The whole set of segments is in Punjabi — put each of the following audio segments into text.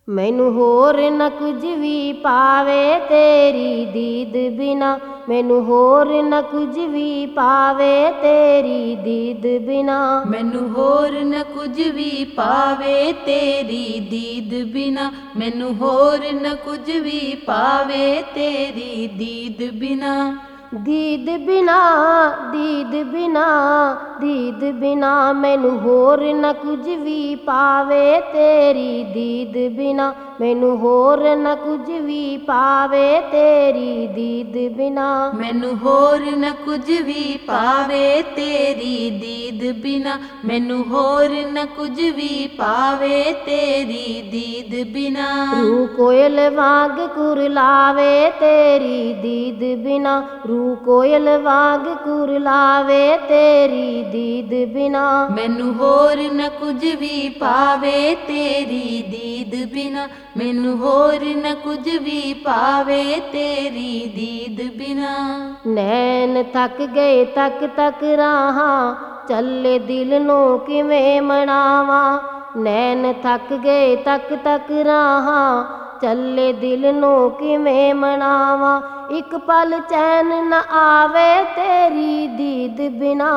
ਮੈਨੂੰ ਹੋਰ ਨਾ ਕੁਝ ਵੀ ਪਾਵੇ ਤੇਰੀ ਦੀਦ ਬਿਨਾ, ਮੈਨੂੰ ਹੋਰ ਨਾ ਕੁਝ ਵੀ ਪਾਵੇ ਤੇਰੀ ਦੀਦ ਬਿਨਾ, ਮੈਨੂੰ ਹੋਰ ਨਾ ਕੁਝ ਵੀ ਪਾਵੇ ਤੇਰੀ ਦੀਦ ਬਿਨਾ, ਮੈਨੂੰ ਹੋਰ ਨਾ ਕੁਝ ਵੀ ਪਾਵੇ ਤੇਰੀ ਦੀਦ ਬਿਨਾ। ਦੀਦ ਬਿਨਾ, ਦੀਦ ਬਿਨਾ, ਦੀਦ ਬਿਨਾ, ਮੈਨੂੰ ਹੋਰ ਨਾ ਕੁਝ ਵੀ ਪਾਵੇ ਤੇਰੀ ਦੀਦ ਬਿਨਾ, ਮੈਨੂੰ ਹੋਰ ਨਾ ਕੁਝ ਵੀ ਪਾਵੇ ਤੇਰੀ ਦੀਦ ਬਿਨਾ, ਮੈਨੂੰ ਹੋਰ ਨਾ ਕੁਝ ਵੀ ਪਾਵੇ ਤੇਰੀ ਦੀਦ ਬਿਨਾ, ਮੈਨੂੰ ਹੋਰ ਨਾ ਕੁਝ ਵੀ ਪਾਵੇ ਤੇਰੀ ਦੀਦ ਬਿਨਾ। ਰੂ ਕੋਇਲ ਵਾਂਗ ਕੁਰਲਾਵੇ ਤੇਰੀ ਦੀਦ ਬਿਨਾ, ਰੂ ਕੋਇਲ ਵਾਂਗ ਕੁਰਲਾਵੇ ਤੇਰੀ ਦੀਦ ਬਿਨਾ, ਮੈਨੂੰ ਹੋਰ ਨਾ ਕੁਝ ਵੀ ਪਾਵੇ ਤੇਰੀ ਦੀਦ ਬਿਨਾ, ਮੈਨੂੰ ਹੋਰ ਨਾ ਕੁਝ ਵੀ ਪਾਵੇ ਤੇਰੀ ਦੀਦ ਬਿਨਾ। ਨੈਣ ਥੱਕ ਗਏ ਤੱਕ ਤੱਕ ਰਾਹਾਂ, ਚੱਲੇ ਦਿਲ ਨੂੰ ਕਿਵੇਂ ਮਨਾਵਾਂ, ਨੈਣ ਥੱਕ ਗਏ ਤੱਕ ਤੱਕ ਰਾਹਾਂ, ਚੱਲੇ ਦਿਲ ਨੂੰ ਕਿਵੇਂ ਮਨਾਵਾਂ, ਇੱਕ ਪਲ ਚੈਨ ਨਾ ਆਵੇ ਤੇਰੀ ਦੀਦ ਬਿਨਾ,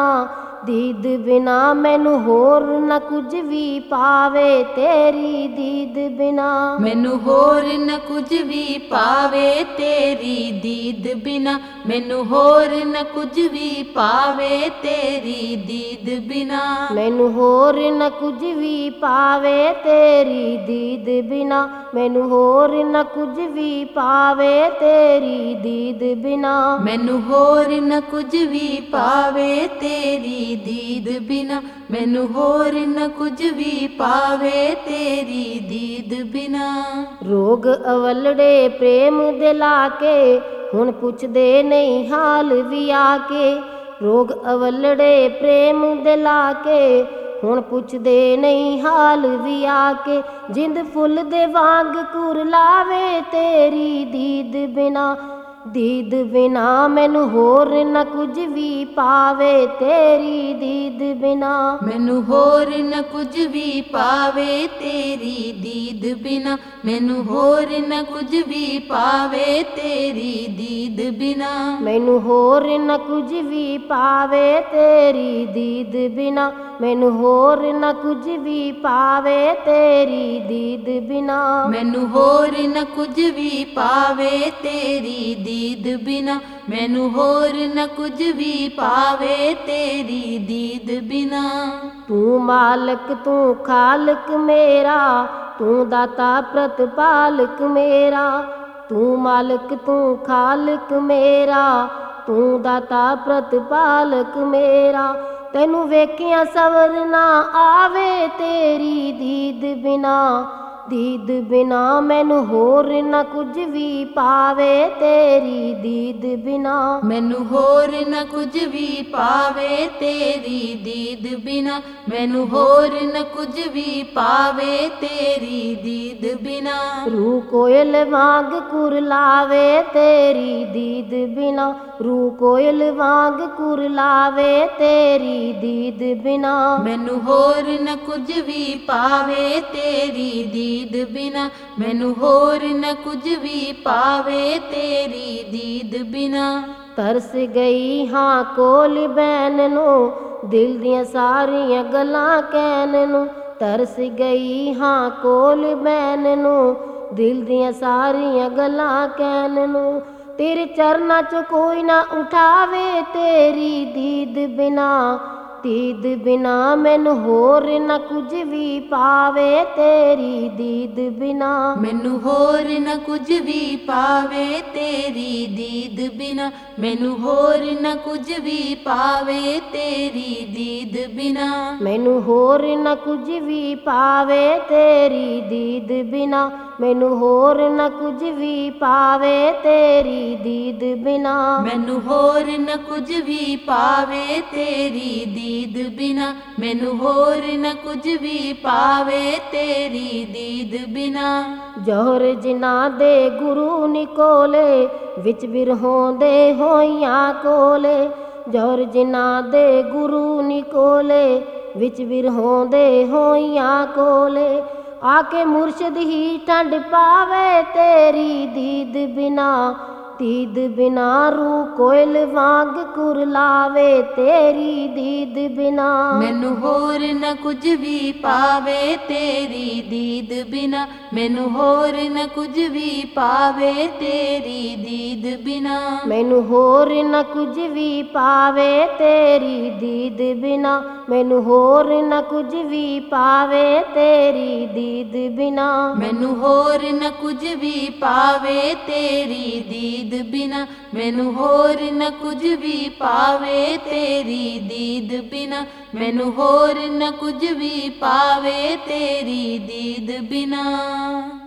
ਦੀਦ ਬਿਨਾ, ਮੈਨੂੰ ਹੋਰ ਨਾ ਕੁਝ ਵੀ ਪਾਵੇ ਤੇਰੀ ਦੀਦ ਬਿਨਾ, ਮੈਨੂੰ ਹੋਰ ਨਾ ਕੁਝ ਵੀ ਪਾਵੇ ਤੇਰੀ ਦੀਦ ਬਿਨਾ, ਮੈਨੂੰ ਹੋਰ ਨਾ ਕੁਝ ਵੀ ਪਾਵੇ ਤੇਰੀ ਦੀਦ ਬਿਨਾ, ਮੈਨੂੰ ਹੋਰ ਨਾ ਕੁਝ ਵੀ ਪਾਵੇ ਤੇਰੀ ਦੀਦ ਬਿਨਾ, ਮੈਨੂੰ ਹੋਰ ਨਾ ਕੁਝ ਵੀ ਪਾਵੇ ਤੇਰੀ ਦੀਦ ਬਿਨਾ, ਮੈਨੂੰ ਹੋਰ ਨਾ ਕੁਝ ਵੀ ਪਾਵੇ ਤੇਰੀ ਦੀਦ ਬਿਨਾ, ਮੈਨੂੰ ਹੋਰ ਨਾ ਕੁਝ ਵੀ ਪਾਵੇ ਤੇਰੀ ਦੀਦ ਬਿਨਾ। ਰੋਗ ਅਵਲੜੇ ਪ੍ਰੇਮ ਦੇ ਲਾ ਕੇ, ਹੁਣ ਪੁੱਛਦੇ ਨਹੀਂ ਹਾਲ ਵੀ ਆ ਕੇ, ਰੋਗ ਅਵਲੜੇ ਪ੍ਰੇਮ ਦੇ ਲਾ ਕੇ, ਹੁਣ ਪੁੱਛਦੇ ਨਹੀਂ ਹਾਲ ਵੀ ਆ ਕੇ, ਜਿੰਦ ਫੁੱਲ ਦੇ ਵਾਂਗ ਕੁਰਲਾਵੇ ਤੇਰੀ ਦੀਦ ਬਿਨਾ, ਦੀਦ ਬਿਨਾ, ਮੈਨੂੰ ਹੋਰ ਨਾ ਕੁਝ ਵੀ ਪਾਵੇ ਤੇਰੀ ਦੀਦ ਬਿਨਾ, ਮੈਨੂੰ ਹੋਰ ਨਾ ਕੁਝ ਵੀ ਪਾਵੇ ਤੇਰੀ ਦੀਦ ਬਿਨਾ, ਮੈਨੂੰ ਹੋਰ ਨਾ ਕੁਝ ਵੀ ਪਾਵੇ ਤੇਰੀ ਦੀਦ ਬਿਨਾ, ਮੈਨੂੰ ਹੋਰ ਨਾ ਕੁਝ ਵੀ ਪਾਵੇ ਤੇਰੀ ਦੀਦ ਬਿਨਾ, ਮੈਨੂੰ ਹੋਰ ਨਾ ਕੁਝ ਵੀ ਪਾਵੇ ਤੇਰੀ ਦੀਦ ਬਿਨਾ, ਮੈਨੂੰ ਹੋਰ ਨਾ ਕੁਝ ਵੀ ਪਾਵੇ ਤੇਰੀ ਦੀਦ ਬਿਨਾ, ਮੈਨੂੰ ਹੋਰ ਨਾ ਕੁਝ ਵੀ ਪਾਵੇ ਤੇਰੀ ਦੀਦ ਬਿਨਾ। ਤੂੰ ਮਾਲਕ ਤੂੰ ਖਾਲਕ ਮੇਰਾ, ਤੂੰ ਦਾਤਾ ਪ੍ਰਤਪਾਲਕ ਮੇਰਾ, ਤੂੰ ਮਾਲਕ ਤੂੰ ਖਾਲਕ ਮੇਰਾ, ਤੂੰ ਦਾਤਾ ਪ੍ਰਤਪਾਲਕ ਮੇਰਾ, ਤੈਨੂੰ ਵੇਖਿਆ ਸਬਰ ਨਾ ਆਵੇ ਤੇਰੀ ਦੀਦ ਬਿਨਾ, ਦੀਦ ਬਿਨਾ, ਮੈਨੂੰ ਹੋਰ ਨਾ ਕੁਝ ਵੀ ਪਾਵੇ ਤੇਰੀ ਦੀਦ ਬਿਨਾ, ਮੈਨੂੰ ਹੋਰ ਨਾ ਕੁਝ ਵੀ ਪਾਵੇ ਤੇਰੀ ਦੀਦ ਬਿਨਾ, ਮੈਨੂੰ ਹੋਰ ਨਾ ਕੁਝ ਵੀ ਪਾਵੇ ਤੇਰੀ ਦੀਦ ਬਿਨਾ। ਰੂ ਕੋਇਲ ਵਾਂਗ ਕੁਰਲਾਵੇ ਤੇਰੀ ਦੀਦ ਬਿਨਾ, ਰੂ ਕੋਇਲ ਵਾਂਗ ਕੁਰਲਾਵੇ ਤੇਰੀ ਦੀਦ ਬਿਨਾ, ਮੈਨੂੰ ਹੋਰ ਨਾ ਕੁਝ ਵੀ ਪਾਵੇ ਤੇਰੀ ਦੀਦ ਬਿਨਾ, ਮੈਨੂੰ ਹੋਰ ਨਾ ਕੁਝ ਵੀ ਪਾਵੇ ਤੇਰੀ ਦੀਦ ਬਿਨਾ। ਤਰਸ ਗਈ ਹਾਂ ਕੋਲ ਬੈਨ ਨੂੰ, ਦਿਲ ਦੀਆਂ ਸਾਰੀਆਂ ਗੱਲਾਂ ਕਹਿਣ ਨੂੰ, ਤਰਸ ਗਈ ਹਾਂ ਕੋਲ ਬੈਨ ਨੂੰ, ਦਿਲ ਦੀਆਂ ਸਾਰੀਆਂ ਗੱਲਾਂ ਕਹਿਣ ਨੂੰ, ਤੇਰੇ ਚਰਨਾਂ 'ਚ ਕੋਈ ਨਾ ਉਠਾਵੇ ਤੇਰੀ ਦੀਦ ਬਿਨਾ, ਦੀਦ ਬਿਨਾ, ਮੈਨੂੰ ਹੋਰ ਨਾ ਕੁਝ ਵੀ ਪਾਵੇ ਤੇਰੀ ਦੀਦ ਬਿਨਾ, ਮੈਨੂੰ ਹੋਰ ਨਾ ਕੁਝ ਵੀ ਪਾਵੇ ਤੇਰੀ ਦੀਦ ਬਿਨਾ, ਮੈਨੂੰ ਹੋਰ ਨਾ ਕੁਝ ਵੀ ਪਾਵੇ ਤੇਰੀ ਦੀਦ ਬਿਨਾ, ਮੈਨੂੰ ਹੋਰ ਨਾ ਕੁਝ ਵੀ ਪਾਵੇ ਤੇਰੀ ਦੀਦ ਬਿਨਾ, ਮੈਨੂੰ ਹੋਰ ਨਾ ਕੁਝ ਵੀ ਪਾਵੇ ਤੇਰੀ ਦੀਦ ਬਿਨਾ, ਮੈਨੂੰ ਹੋਰ ਨਾ ਕੁਝ ਵੀ ਪਾਵੇ ਤੇਰੀ ਦੀਦ ਬਿਨਾ, ਮੈਨੂੰ ਹੋਰ ਨਾ ਕੁਝ ਵੀ ਪਾਵੇ ਤੇਰੀ ਦੀਦ ਬਿਨਾ। ਜੋਹਰ ਜਿਨ੍ਹਾਂ ਦੇ ਗੁਰੂ ਨਿਕੋਲੇ, ਵਿੱਚ ਬਿਰਹੋਂ ਦੇ ਹੋਈਆਂ ਕੋਲੇ, ਜੋਹਰ ਜਿਨ੍ਹਾਂ ਦੇ ਗੁਰੂ ਨਿਕੋਲੇ, ਵਿੱਚ ਬਿਰਹੋਂ ਦੇ ਹੋਈਆਂ ਕੋਲੇ, आके मुर्शद ही ठंड पावे तेरी दीद बिना। दीद बिना रूह कोयल वांग कुरलावे तेरी दीद बिना। मैनू होर न कुछ भी पावे तेरी दीद बिना। मैनू होर न कुछ भी पावे तेरी दीद बिना। मैनू होर न कुछ भी पावे तेरी दीद बिना। मैनू होर न कुछ भी पावे तेरी दीद बिना। मैनू होर न कुछ भी पावे तेरी दीद बिना। मैनू होर न कुछ भी पावे तेरी दीद बिना। मैनू होर न कुछ भी पावे तेरी दीद बिना।